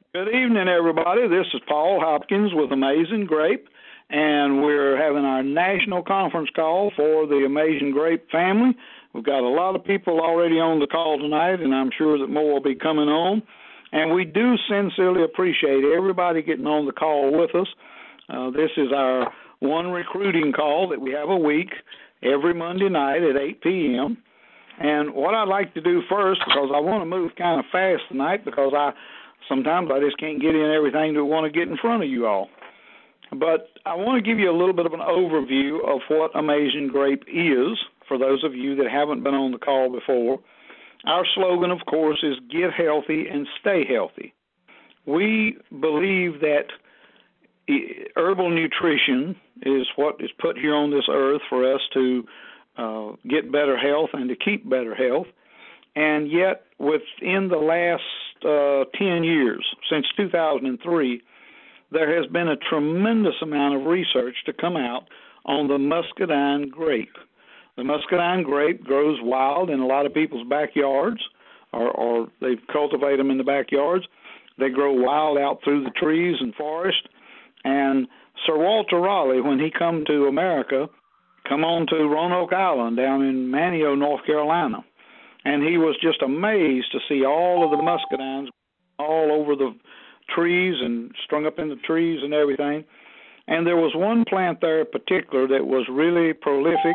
Good evening, everybody. This is Paul Hopkins with Amazing Grape, and we're having our national conference call for the Amazing Grape family. We've got a lot of people already on the call tonight, and I'm sure that more will be coming on. And we do sincerely appreciate everybody getting on the call with us. This is our one recruiting call that we have a week, every Monday night at 8 p.m. And what I'd like to do first, because I want to move kind of fast tonight, because sometimes I just can't get in everything that I want to get in front of you all. But I want to give you a little bit of an overview of what Amazing Grape is, for those of you that haven't been on the call before. Our slogan, of course, is get healthy and stay healthy. We believe that herbal nutrition is what is put here on this earth for us to get better health and to keep better health. And yet, within the last 10 years, since 2003, there has been a tremendous amount of research to come out on the muscadine grape. The muscadine grape grows wild in a lot of people's backyards, or they cultivate them in the backyards. They grow wild out through the trees and forest. And Sir Walter Raleigh, when he come to America, come on to Roanoke Island down in Manteo, North Carolina. And he was just amazed to see all of the muscadines all over the trees and strung up in the trees and everything. And there was one plant there in particular that was really prolific.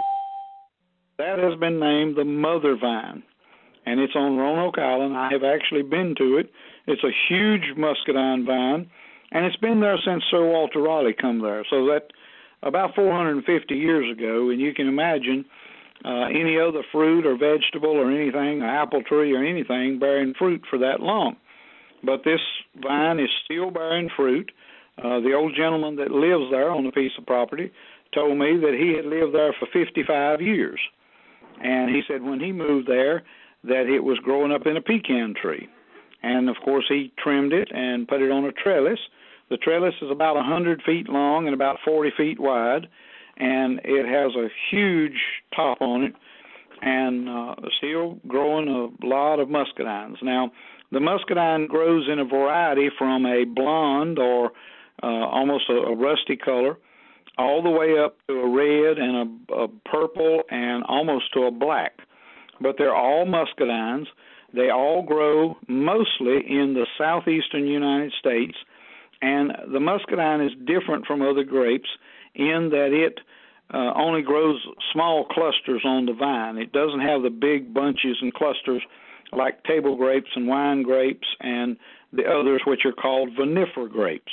That has been named the mother vine. And it's on Roanoke Island. I have actually been to it. It's a huge muscadine vine. And it's been there since Sir Walter Raleigh come there. So that about 450 years ago. And you can imagine any other fruit or vegetable or anything, an apple tree or anything, bearing fruit for that long. But this vine is still bearing fruit. The old gentleman that lives there on a piece of property told me that he had lived there for 55 years. And he said when he moved there that it was growing up in a pecan tree. And, of course, he trimmed it and put it on a trellis. The trellis is about 100 feet long and about 40 feet wide, and it has a huge top on it and still growing a lot of muscadines. Now, the muscadine grows in a variety from a blonde or almost a rusty color all the way up to a red and a purple and almost to a black. But they're all muscadines. They all grow mostly in the southeastern United States, and the muscadine is different from other grapes in that it only grows small clusters on the vine. It doesn't have the big bunches and clusters like table grapes and wine grapes and the others which are called vinifera grapes.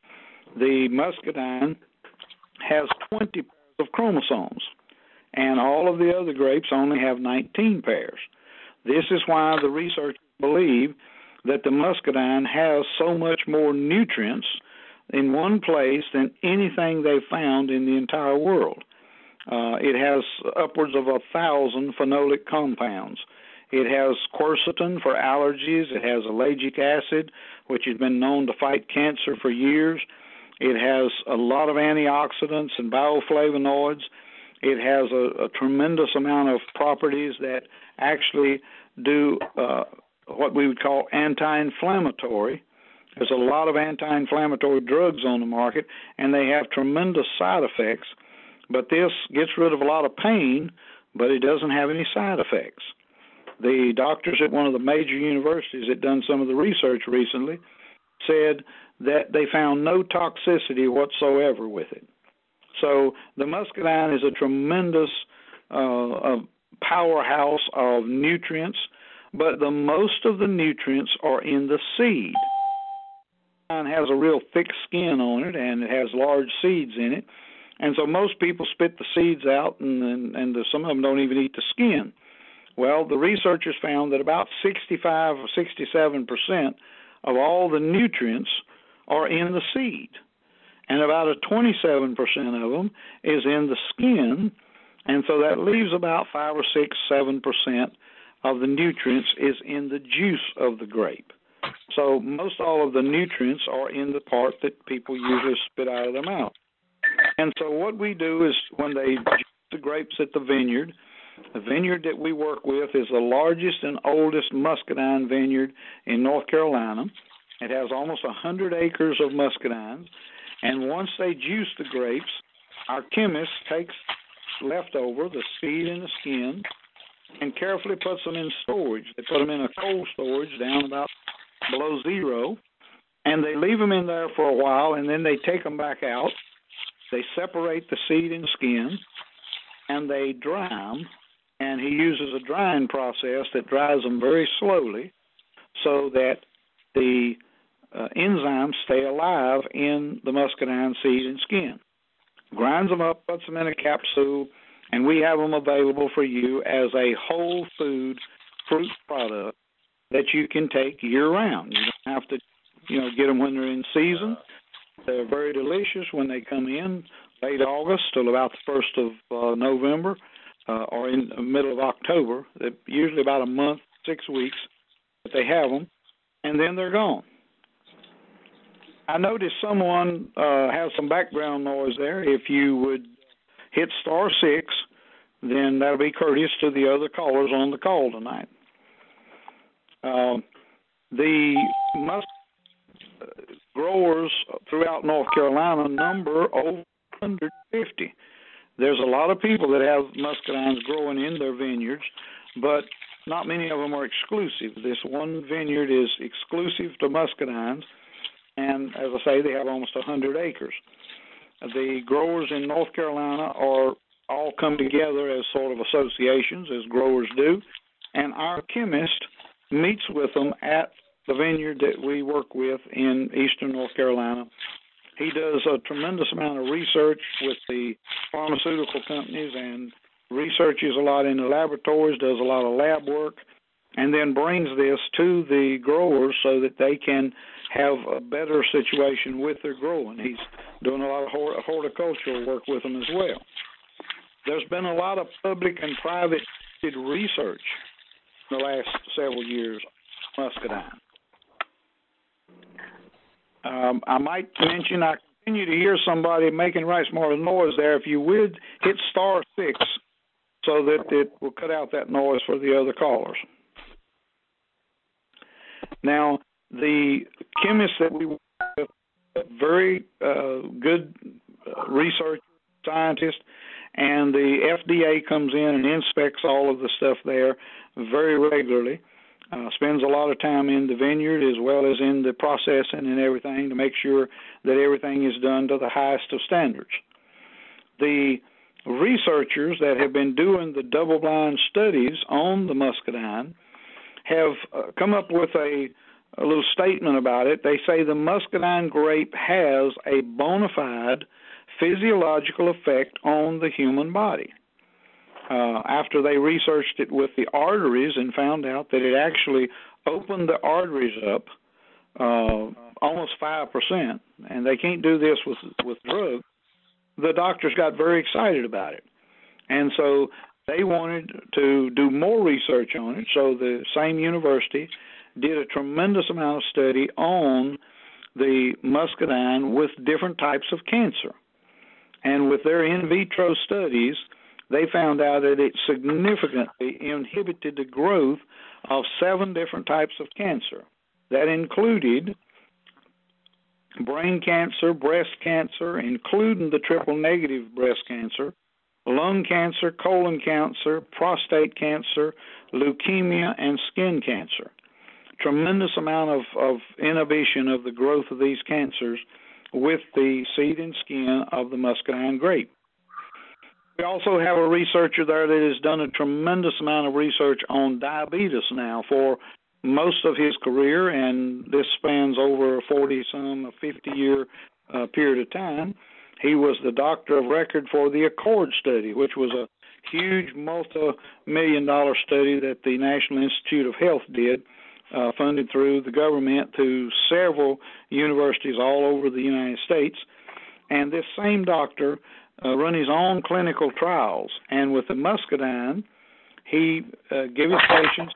The muscadine has 20 pairs of chromosomes, and all of the other grapes only have 19 pairs. This is why the researchers believe that the muscadine has so much more nutrients in one place than anything they've found in the entire world. It has upwards of 1,000 phenolic compounds. It has quercetin for allergies. It has ellagic acid, which has been known to fight cancer for years. It has a lot of antioxidants and bioflavonoids. It has a tremendous amount of properties that actually do what we would call anti-inflammatory. There's a lot of anti-inflammatory drugs on the market, and they have tremendous side effects. But this gets rid of a lot of pain, but it doesn't have any side effects. The doctors at one of the major universities that done some of the research recently said that they found no toxicity whatsoever with it. So the muscadine is a tremendous powerhouse of nutrients, but the most of the nutrients are in the seed. It has a real thick skin on it, and it has large seeds in it. And so most people spit the seeds out, and some of them don't even eat the skin. Well, the researchers found that about 65 or 67% of all the nutrients are in the seed, and about 27% of them is in the skin, and so that leaves about 5 or 6, 7% of the nutrients is in the juice of the grape. So most all of the nutrients are in the part that people usually spit out of their mouth. And so what we do is when they juice the grapes at the vineyard that we work with is the largest and oldest muscadine vineyard in North Carolina. It has almost 100 acres of muscadines, and once they juice the grapes, our chemist takes leftover, the seed and the skin, and carefully puts them in storage. They put them in a cold storage down about below zero, and they leave them in there for a while, and then they take them back out. They separate the seed and skin, and they dry them, and he uses a drying process that dries them very slowly so that the enzymes stay alive in the muscadine seed and skin. Grinds them up, puts them in a capsule, and we have them available for you as a whole food fruit product that you can take year-round. You don't have to, get them when they're in season. They're very delicious when they come in late August till about the 1st of November or in the middle of October. They're usually about a month, 6 weeks that they have them, and then they're gone. I noticed someone has some background noise there. If you would hit *6, then that'll be courteous to the other callers on the call tonight. The growers throughout North Carolina number over 150. There's a lot of people that have muscadines growing in their vineyards, but not many of them are exclusive. This one vineyard is exclusive to muscadines, and as I say, they have almost 100 acres. The growers in North Carolina are all come together as sort of associations, as growers do, and our chemist meets with them at the vineyard that we work with in eastern North Carolina. He does a tremendous amount of research with the pharmaceutical companies and researches a lot in the laboratories, does a lot of lab work, and then brings this to the growers so that they can have a better situation with their growing. He's doing a lot of horticultural work with them as well. There's been a lot of public and private research in the last several years on muscadine. I might mention I continue to hear somebody making right smart noise there. If you would hit *6 so that it will cut out that noise for the other callers. Now, the chemists that we work with, very good research scientists, and the FDA comes in and inspects all of the stuff there very regularly. Spends a lot of time in the vineyard as well as in the processing and everything to make sure that everything is done to the highest of standards. The researchers that have been doing the double-blind studies on the muscadine have come up with a little statement about it. They say the muscadine grape has a bona fide physiological effect on the human body. After they researched it with the arteries and found out that it actually opened the arteries up almost 5%, and they can't do this with drugs, the doctors got very excited about it. And so they wanted to do more research on it, so the same university did a tremendous amount of study on the muscadine with different types of cancer. And with their in vitro studies, they found out that it significantly inhibited the growth of 7 different types of cancer. That included brain cancer, breast cancer, including the triple-negative breast cancer, lung cancer, colon cancer, prostate cancer, leukemia, and skin cancer. Tremendous amount of inhibition of the growth of these cancers with the seed and skin of the muscadine grape. We also have a researcher there that has done a tremendous amount of research on diabetes now for most of his career, and this spans over a 50-year period of time. He was the doctor of record for the ACCORD study, which was a huge multi-million-dollar study that the National Institute of Health did, funded through the government to several universities all over the United States. And this same doctor run his own clinical trials, and with the muscadine, he gave his patients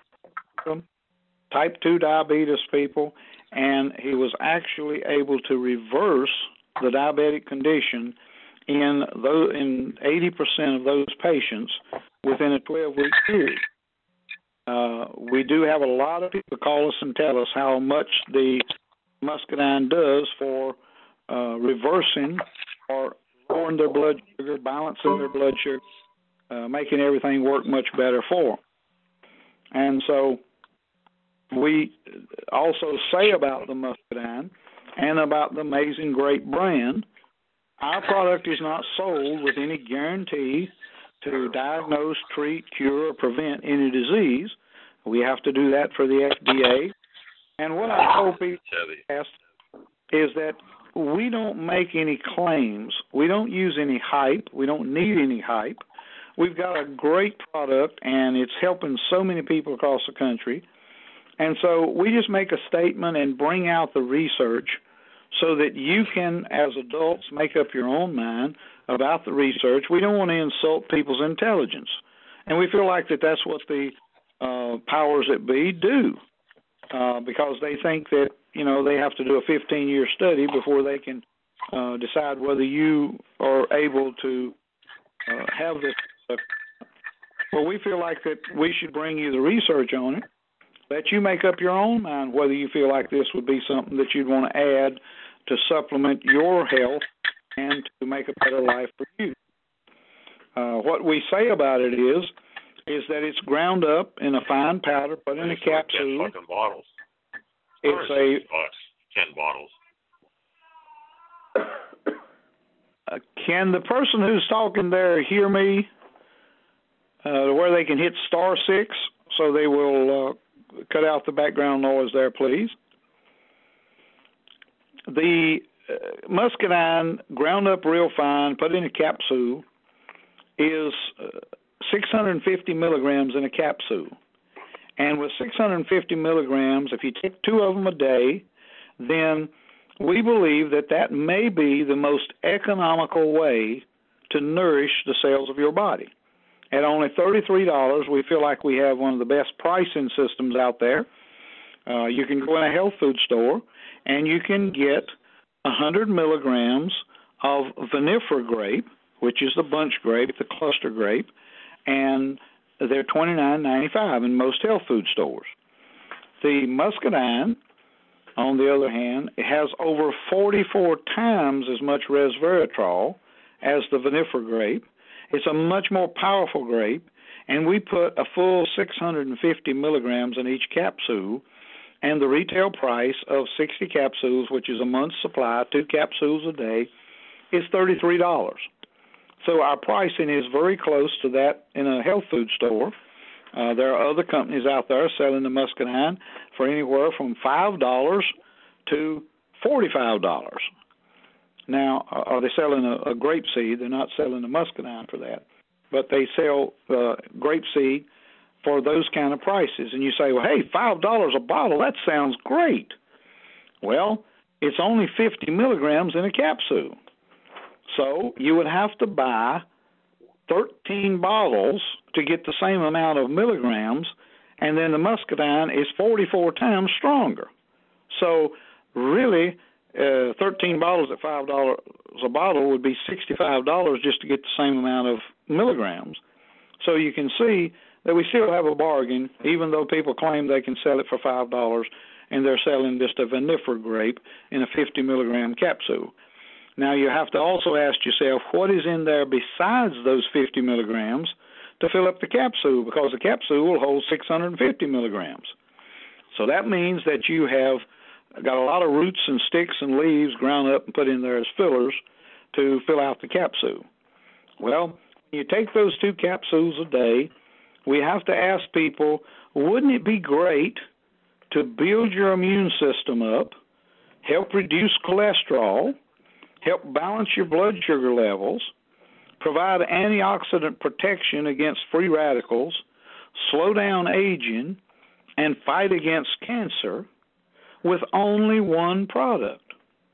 type 2 diabetes people, and he was actually able to reverse the diabetic condition in 80% of those patients within a 12-week period. We do have a lot of people call us and tell us how much the muscadine does for reversing or lowering their blood sugar, balancing their blood sugar, making everything work much better for them. And so we also say about the muscadine and about the Amazing Grape brand, our product is not sold with any guarantee to diagnose, treat, cure, or prevent any disease. We have to do that for the FDA. And what I told people is that we don't make any claims. We don't use any hype. We don't need any hype. We've got a great product, and it's helping so many people across the country. And so we just make a statement and bring out the research so that you can, as adults, make up your own mind about the research. We don't want to insult people's intelligence. And we feel like that's what the powers that be do, because they think that, they have to do a 15-year study before they can decide whether you are able to have this. Well, we feel like that we should bring you the research on it, let you make up your own mind whether you feel like this would be something that you'd want to add to supplement your health and to make a better life for you. What we say about it is that it's ground up in a fine powder, put in a capsule. 10 fucking bottles. It's $10 bottles. Can the person who's talking there hear me? Where they can hit *6, so they will cut out the background noise there, please. The muscadine, ground up real fine, put in a capsule, is 650 milligrams in a capsule. And with 650 milligrams, if you take 2 of them a day, then we believe that may be the most economical way to nourish the cells of your body. At only $33, we feel like we have one of the best pricing systems out there. You can go in a health food store, and you can get 100 milligrams of vinifera grape, which is the bunch grape, the cluster grape, and they're $29.95 in most health food stores. The muscadine, on the other hand, it has over 44 times as much resveratrol as the vinifera grape. It's a much more powerful grape, and we put a full 650 milligrams in each capsule, and the retail price of 60 capsules, which is a month's supply, 2 capsules a day, is $33. So our pricing is very close to that in a health food store. There are other companies out there selling the muscadine for anywhere from $5 to $45. Now, are they selling a grape seed? They're not selling the muscadine for that. But they sell grape seed for those kind of prices. And you say, well, hey, $5 a bottle, that sounds great. Well, it's only 50 milligrams in a capsule. So you would have to buy 13 bottles to get the same amount of milligrams, and then the muscadine is 44 times stronger. So really, 13 bottles at $5 a bottle would be $65 just to get the same amount of milligrams. So you can see that we still have a bargain, even though people claim they can sell it for $5, and they're selling just a vinifera grape in a 50 milligram capsule. Now you have to also ask yourself, what is in there besides those 50 milligrams to fill up the capsule, because the capsule will hold 650 milligrams. So that means that you have got a lot of roots and sticks and leaves ground up and put in there as fillers to fill out the capsule. Well, when you take those 2 capsules a day, we have to ask people, wouldn't it be great to build your immune system up, help reduce cholesterol, help balance your blood sugar levels, provide antioxidant protection against free radicals, slow down aging, and fight against cancer with only one product?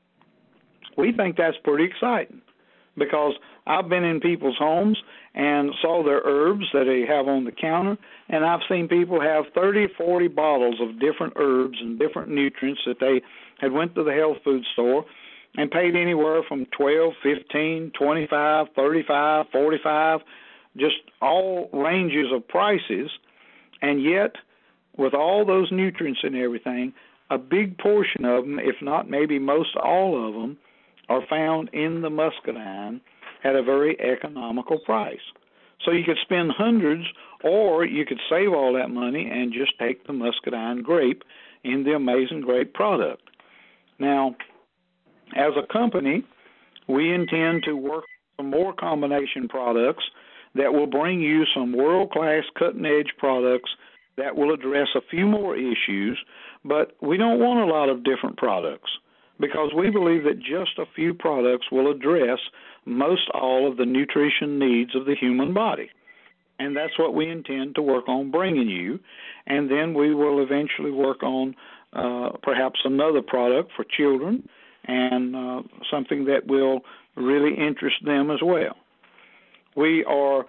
We think that's pretty exciting, because I've been in people's homes and saw their herbs that they have on the counter, and I've seen people have 30, 40 bottles of different herbs and different nutrients that they had went to the health food store and paid anywhere from $12, $15, $25, $35, $45, just all ranges of prices. And yet, with all those nutrients and everything, a big portion of them, if not maybe most all of them, are found in the muscadine at a very economical price. So you could spend hundreds, or you could save all that money and just take the muscadine grape in the Amazing Grape product. Now, as a company, we intend to work on more combination products that will bring you some world-class cutting-edge products that will address a few more issues, but we don't want a lot of different products because we believe that just a few products will address most all of the nutrition needs of the human body. And that's what we intend to work on bringing you, and then we will eventually work on perhaps another product for children and something that will really interest them as well. We're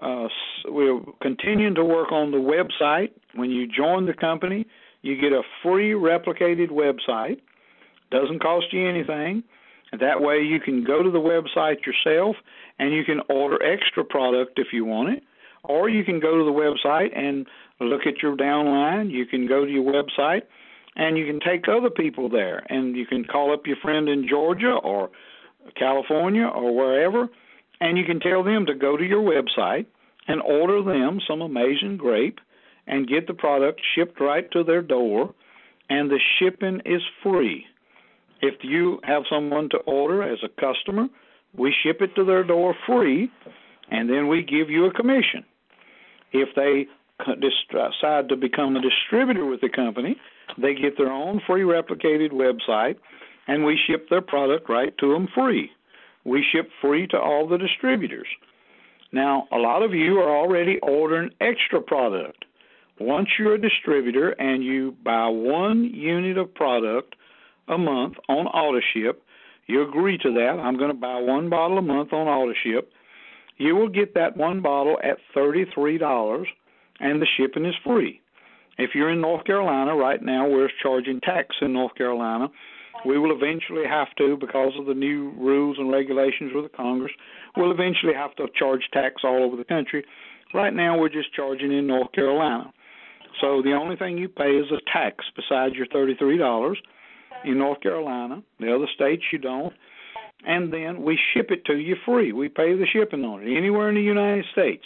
continuing to work on the website. When you join the company, you get a free replicated website. Doesn't cost you anything. And that way you can go to the website yourself and you can order extra product if you want it. Or you can go to the website and look at your downline. You can go to your website and you can take other people there. And you can call up your friend in Georgia or California or wherever, and you can tell them to go to your website and order them some Amazing Grape and get the product shipped right to their door, and the shipping is free. If you have someone to order as a customer, we ship it to their door free, and then we give you a commission. If they decide to become a distributor with the company, they get their own free replicated website, and we ship their product right to them free. We ship free to all the distributors. Now, a lot of you are already ordering extra product. Once you're a distributor and you buy 1 unit of product a month on AutoShip, you agree to that. I'm going to buy 1 bottle a month on AutoShip. You will get that 1 bottle at $33, and the shipping is free. If you're in North Carolina, right now we're charging tax in North Carolina. We will eventually have to, because of the new rules and regulations with the Congress, we'll eventually have to charge tax all over the country. Right now we're just charging in North Carolina. So the only thing you pay is a tax besides your $33 in North Carolina. The other states you don't. And then we ship it to you free. We pay the shipping on it anywhere in the United States.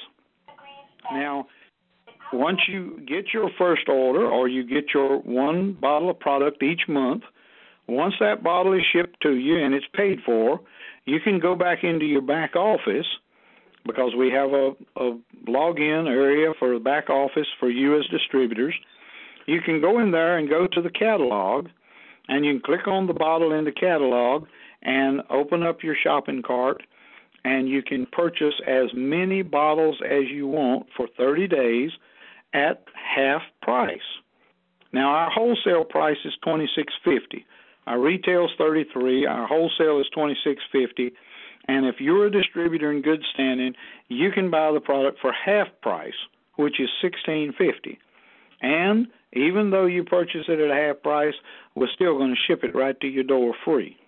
Now, once you get your first order or you get your 1 bottle of product each month, once that bottle is shipped to you and it's paid for, you can go back into your back office, because we have a login area for the back office for you as distributors. You can go in there and go to the catalog, and you can click on the bottle in the catalog and open up your shopping cart, and you can purchase as many bottles as you want for 30 days at half price. Now, our wholesale price is $26.50. Our retail is $33. Our wholesale is $26.50. And if you're a distributor in good standing, you can buy the product for half price, which is $16.50. And even though you purchase it at half price, we're still going to ship it right to your door free.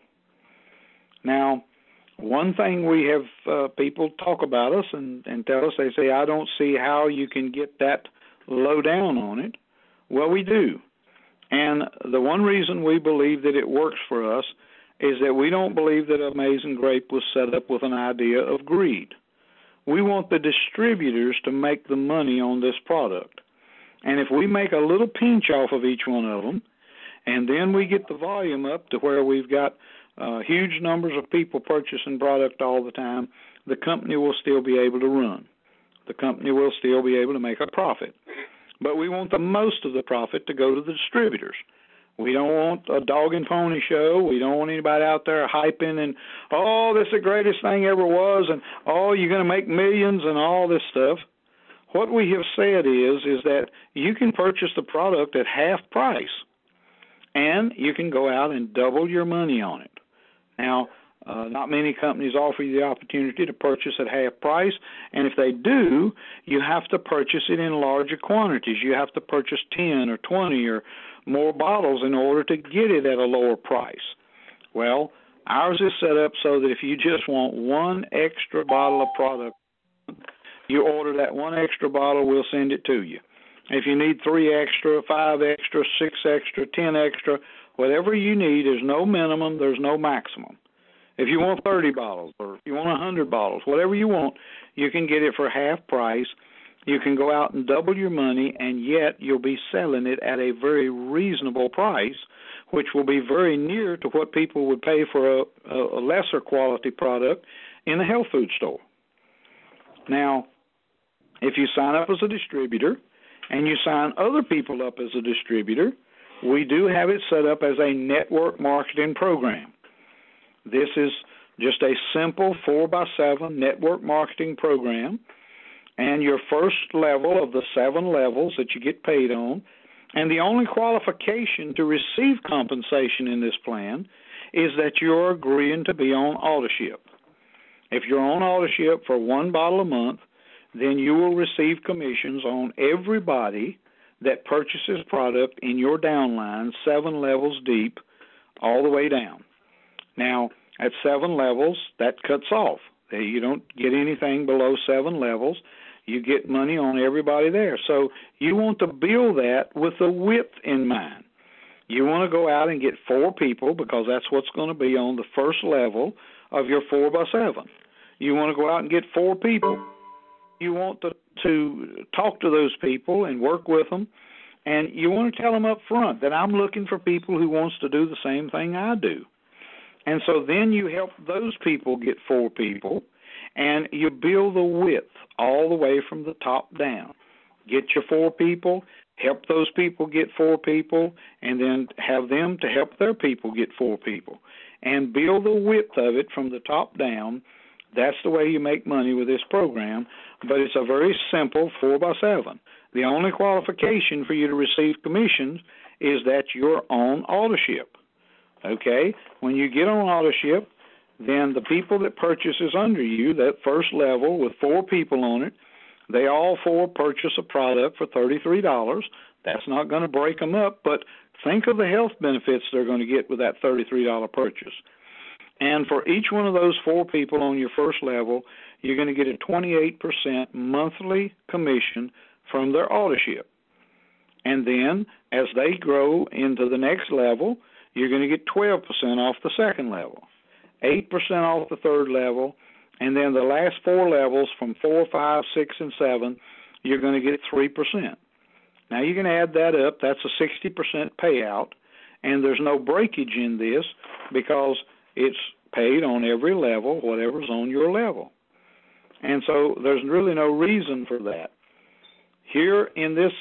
Now, one thing we have people talk about us and tell us, they say, I don't see how you can get that low down on it. Well, we do. And the one reason we believe that it works for us is that we don't believe that Amazing Grape was set up with an idea of greed. We want the distributors to make the money on this product. And if we make a little pinch off of each one of them, and then we get the volume up to where we've got huge numbers of people purchasing product all the time, the company will still be able to run. The company will still be able to make a profit. But we want the most of the profit to go to the distributors. We don't want a dog and pony show. We don't want anybody out there hyping and, oh, this is the greatest thing ever was, and, oh, you're going to make millions and all this stuff. What we have said is that you can purchase the product at half price, and you can go out and double your money on it. Now, not many companies offer you the opportunity to purchase at half price, and if they do, you have to purchase it in larger quantities. You have to purchase 10 or 20 or more bottles in order to get it at a lower price. Well, ours is set up so that if you just want 1 extra bottle of product, you order that 1 extra bottle, we'll send it to you. If you need 3 extra, 5 extra, 6 extra, 10 extra, whatever you need, there's no minimum, there's no maximum. If you want 30 bottles or if you want 100 bottles, whatever you want, you can get it for half price. You can go out and double your money, and yet you'll be selling it at a very reasonable price, which will be very near to what people would pay for a lesser quality product in a health food store. Now, if you sign up as a distributor and you sign other people up as a distributor, we do have it set up as a network marketing program. This is just a simple 4x7 network marketing program, and your first level of the 7 levels that you get paid on, and the only qualification to receive compensation in this plan is that you're agreeing to be on AutoShip. If you're on AutoShip for 1 bottle a month, then you will receive commissions on everybody that purchases product in your downline 7 levels deep all the way down. Now, at 7 levels, that cuts off. You don't get anything below 7 levels. You get money on everybody there. So you want to build that with the width in mind. You want to go out and get 4 people because that's what's going to be on the first level of your 4x7. You want to go out and get 4 people. You want to talk to those people and work with them, and you want to tell them up front that I'm looking for people who wants to do the same thing I do. And so then you help those people get 4 people, and you build the width all the way from the top down. Get your 4 people, help those people get 4 people, and then have them to help their people get 4 people. And build the width of it from the top down. That's the way you make money with this program, but it's a very simple 4x7. The only qualification for you to receive commissions is that you're on AutoShip. Okay? When you get on AutoShip, then the people that purchases under you, that first level with 4 people on it, they all 4 purchase a product for $33. That's not going to break them up, but think of the health benefits they're going to get with that $33 purchase. And for each one of those 4 people on your first level, you're going to get a 28% monthly commission from their AutoShip. And then as they grow into the next level, you're going to get 12% off the second level, 8% off the third level, and then the last 4 levels from 4, 5, 6, and 7, you're going to get 3%. Now you can add that up. That's a 60% payout, and there's no breakage in this because it's paid on every level, whatever's on your level. And so there's really no reason for that. Here in this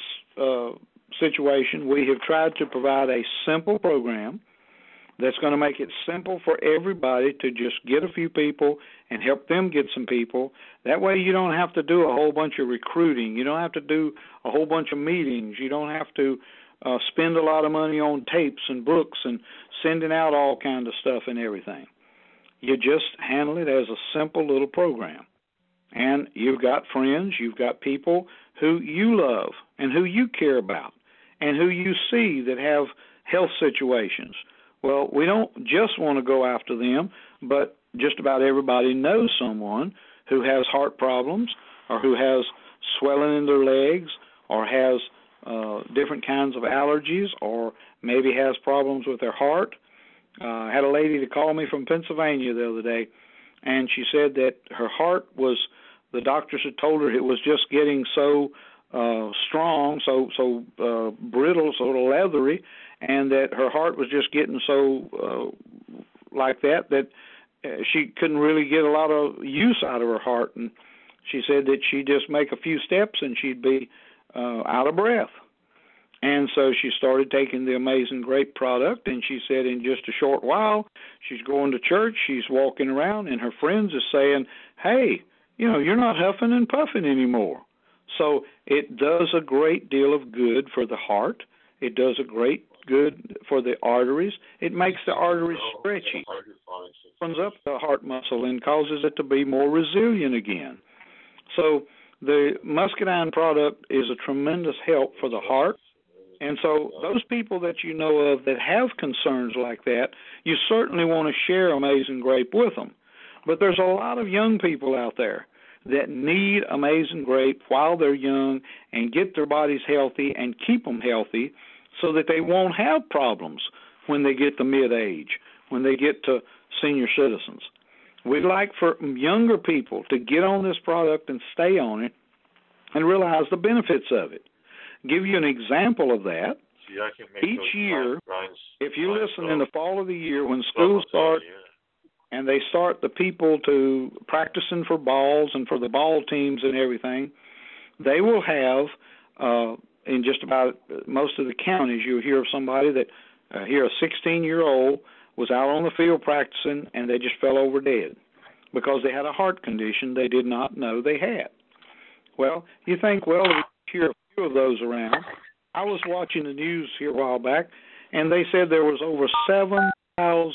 situation, we have tried to provide a simple program that's going to make it simple for everybody to just get a few people and help them get some people. That way you don't have to do a whole bunch of recruiting. You don't have to do a whole bunch of meetings. You don't have to spend a lot of money on tapes and books and sending out all kinds of stuff and everything. You just handle it as a simple little program. And you've got friends, you've got people who you love and who you care about and who you see that have health situations. Well, we don't just want to go after them, but just about everybody knows someone who has heart problems or who has swelling in their legs or has different kinds of allergies or maybe has problems with their heart. I had a lady to call me from Pennsylvania the other day, and she said that her heart was, the doctors had told her it was just getting so strong, so brittle, so leathery, and that her heart was just getting so like that she couldn't really get a lot of use out of her heart. And she said that she'd just make a few steps and she'd be out of breath. And so she started taking the Amazing Grape product, and she said in just a short while, she's going to church, she's walking around, and her friends are saying, hey, you're not huffing and puffing anymore. So it does a great deal of good for the heart. It does a great good for the arteries. It makes the arteries stretchy, opens up the heart muscle, and causes it to be more resilient again. So the Muscadine product is a tremendous help for the heart. And so those people that you know of that have concerns like that, you certainly want to share Amazing Grape with them. But there's a lot of young people out there that need Amazing Grape while they're young and get their bodies healthy and keep them healthy so that they won't have problems when they get to mid-age, when they get to senior citizens. We'd like for younger people to get on this product and stay on it and realize the benefits of it. Give you an example of that. See, I can make each year, grinds, if you listen in the fall of the year when schools start and they start the people to practicing for balls and for the ball teams and everything, they will have, in just about most of the counties, you'll hear of somebody that, here a 16-year-old was out on the field practicing and they just fell over dead because they had a heart condition they did not know they had. Well, you think, well, we hear a few of those around. I was watching the news here a while back, and they said there was over 7,000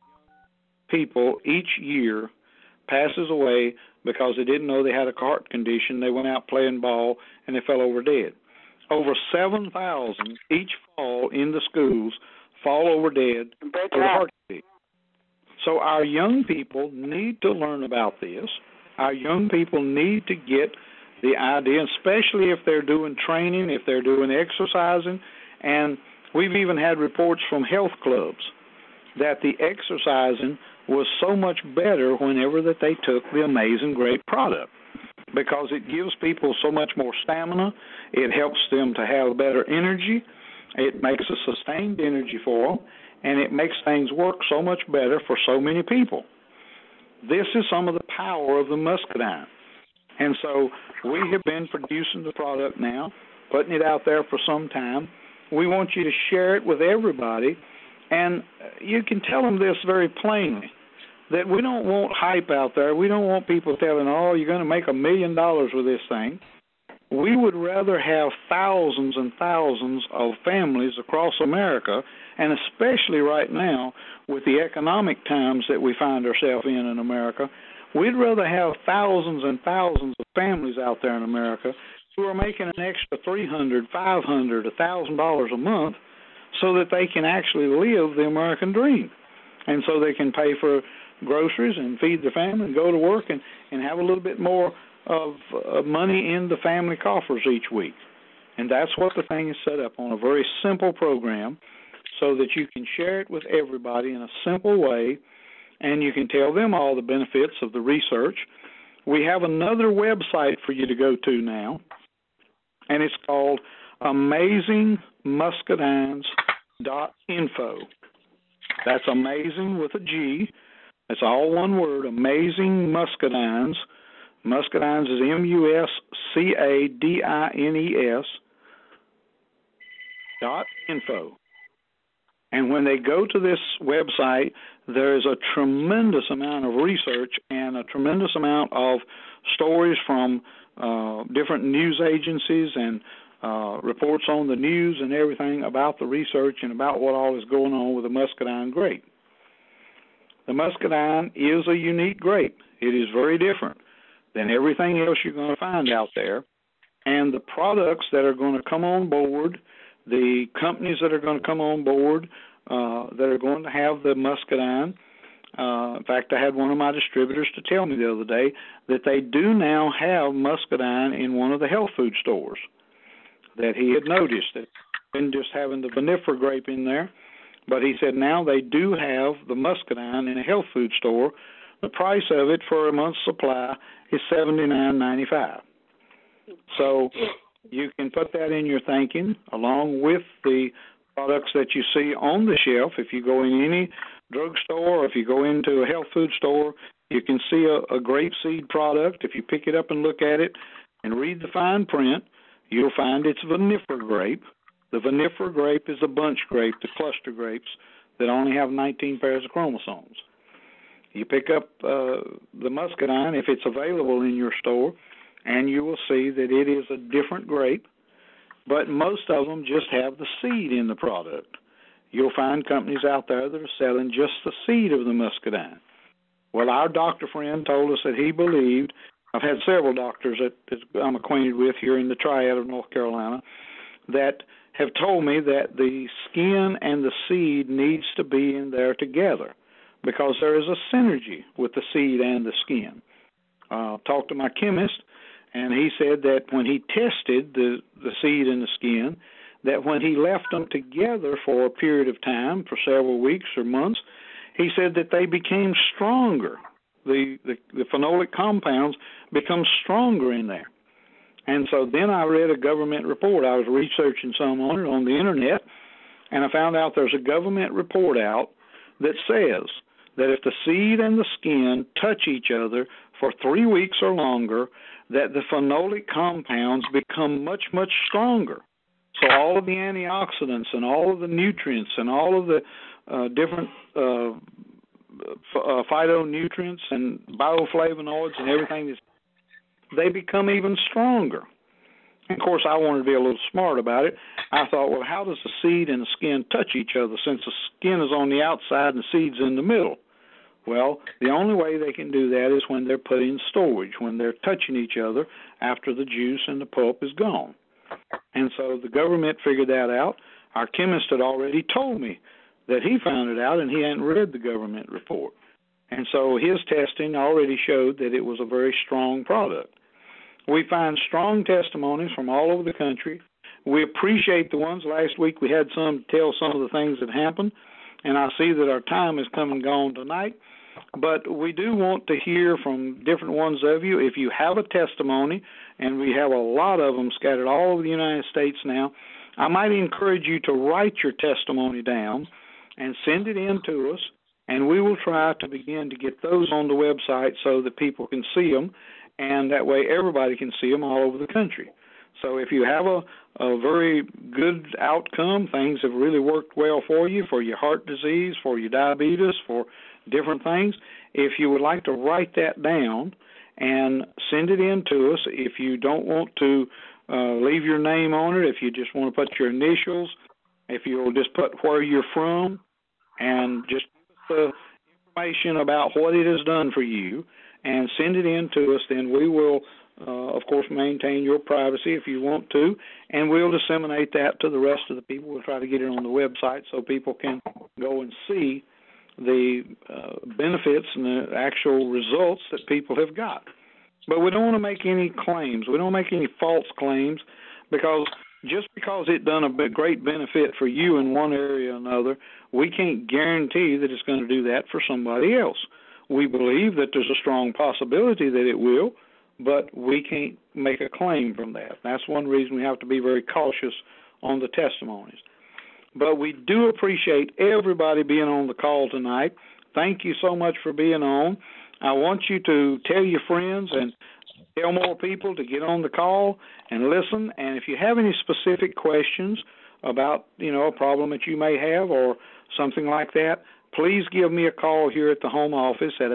people each year passes away because they didn't know they had a heart condition. They went out playing ball, and they fell over dead. Over 7,000 each fall in the schools fall over dead with a heart disease. So our young people need to learn about this. Our young people need to get the idea, especially if they're doing training, if they're doing exercising. And we've even had reports from health clubs that the exercising was so much better whenever that they took the Amazing Grape product because it gives people so much more stamina. It helps them to have better energy. It makes a sustained energy for them, and it makes things work so much better for so many people. This is some of the power of the muscadine. And so we have been producing the product now, putting it out there for some time. We want you to share it with everybody, and you can tell them this very plainly, that we don't want hype out there. We don't want people telling, oh, you're going to make $1 million with this thing. We would rather have thousands and thousands of families across America, and especially right now with the economic times that we find ourselves in America, we'd rather have thousands and thousands of families out there in America who are making an extra $300, $500, $1,000 a month so that they can actually live the American dream, and so they can pay for groceries and feed their family and go to work and have a little bit more of money in the family coffers each week. And that's what the thing is set up on, a very simple program so that you can share it with everybody in a simple way, and you can tell them all the benefits of the research. We have another website for you to go to now, and it's called AmazingMuscadines.info. That's amazing with a G. It's all one word, Amazing Muscadines. Muscadines is MUSCADINES.info. And when they go to this website, there is a tremendous amount of research and a tremendous amount of stories from different news agencies and reports on the news and everything about the research and about what all is going on with the muscadine grape. The muscadine is a unique grape. It is very different than everything else you're going to find out there. And the products that are going to come on board, the companies that are going to come on board that are going to have the muscadine, in fact, I had one of my distributors to tell me the other day that they do now have muscadine in one of the health food stores, that he had noticed that been just having the vinifera grape in there. But he said now they do have the muscadine in a health food store. The price of it for a month's supply is $79.95. So you can put that in your thinking along with the products that you see on the shelf. If you go in any drugstore or if you go into a health food store, you can see a grape seed product. If you pick it up and look at it and read the fine print, you'll find it's vinifera grape. The vinifera grape is a bunch grape, the cluster grapes, that only have 19 pairs of chromosomes. You pick up the muscadine, if it's available in your store, and you will see that it is a different grape, but most of them just have the seed in the product. You'll find companies out there that are selling just the seed of the muscadine. Well, our doctor friend told us that he believed, I've had several doctors that I'm acquainted with here in the Triad of North Carolina, that have told me that the skin and the seed needs to be in there together because there is a synergy with the seed and the skin. talked to my chemist, and he said that when he tested the seed and the skin, that when he left them together for a period of time, for several weeks or months, he said that they became stronger. The phenolic compounds become stronger in there. And so then I read a government report. I was researching some on it on the internet, and I found out there's a government report out that says that if the seed and the skin touch each other for 3 weeks or longer, that the phenolic compounds become much, much stronger. So all of the antioxidants and all of the nutrients and all of the different phytonutrients and bioflavonoids and everything, they become even stronger. And of course, I wanted to be a little smart about it. I thought, well, how does the seed and the skin touch each other since the skin is on the outside and the seed's in the middle? Well, the only way they can do that is when they're put in storage, when they're touching each other after the juice and the pulp is gone. And so the government figured that out. Our chemist had already told me that he found it out, and he hadn't read the government report. And so his testing already showed that it was a very strong product. We find strong testimonies from all over the country. We appreciate the ones. Last week we had some tell some of the things that happened, and I see that our time has come and gone tonight. But we do want to hear from different ones of you. If you have a testimony, and we have a lot of them scattered all over the United States now, I might encourage you to write your testimony down and send it in to us, and we will try to begin to get those on the website so that people can see them, and that way everybody can see them all over the country. So if you have a very good outcome, things have really worked well for you, for your heart disease, for your diabetes, for different things, if you would like to write that down and send it in to us, if you don't want to leave your name on it, if you just want to put your initials, if you'll just put where you're from, and just the information about what it has done for you, and send it in to us, then we will, of course, maintain your privacy if you want to, and we'll disseminate that to the rest of the people. We'll try to get it on the website so people can go and see the benefits and the actual results that people have got. But we don't want to make any claims. We don't make any false claims, because just because it done a great benefit for you in one area or another, we can't guarantee that it's going to do that for somebody else. We believe that there's a strong possibility that it will, but we can't make a claim from that. That's one reason we have to be very cautious on the testimonies. But we do appreciate everybody being on the call tonight. Thank you so much for being on. I want you to tell your friends and tell more people to get on the call and listen. And if you have any specific questions about, a problem that you may have or something like that, please give me a call here at the home office at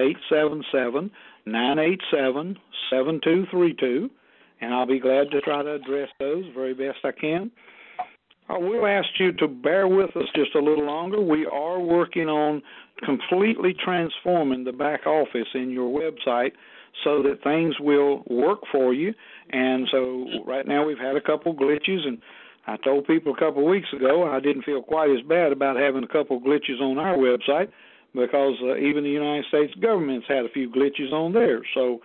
877-987-7232, and I'll be glad to try to address those very best I can. I will ask you to bear with us just a little longer. We are working on completely transforming the back office in your website so that things will work for you. And so right now we've had a couple glitches, and I told people a couple of weeks ago I didn't feel quite as bad about having a couple of glitches on our website, because even the United States government's had a few glitches on theirs. So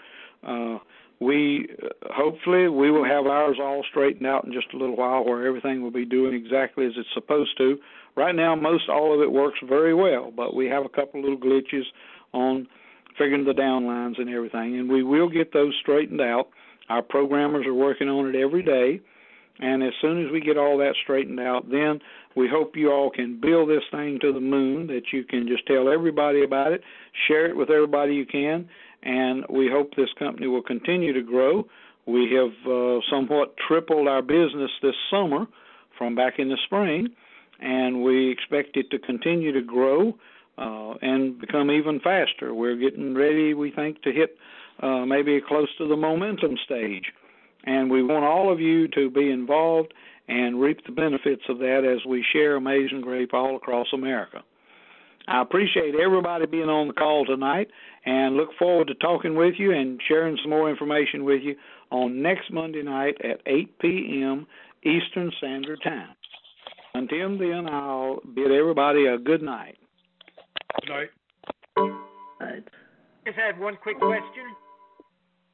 hopefully we will have ours all straightened out in just a little while, where everything will be doing exactly as it's supposed to. Right now, most all of it works very well, but we have a couple little glitches on figuring the downlines and everything, and we will get those straightened out. Our programmers are working on it every day, and as soon as we get all that straightened out, then we hope you all can build this thing to the moon, that you can just tell everybody about it, share it with everybody you can, and we hope this company will continue to grow. We have somewhat tripled our business this summer from back in the spring, and we expect it to continue to grow and become even faster. We're getting ready, we think, to hit maybe close to the momentum stage, and we want all of you to be involved and reap the benefits of that as we share Amazing Grape all across America. I appreciate everybody being on the call tonight, and look forward to talking with you and sharing some more information with you on next Monday night at 8 p.m. Eastern Standard Time. Until then, I'll bid everybody a good night. Good night. Just had one quick question.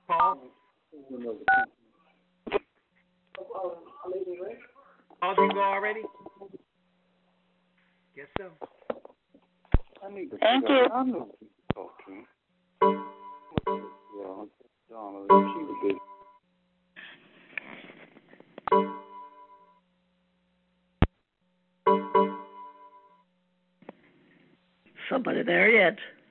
Paul? Paul, did you go already? Guess so. Thank you. Somebody there yet?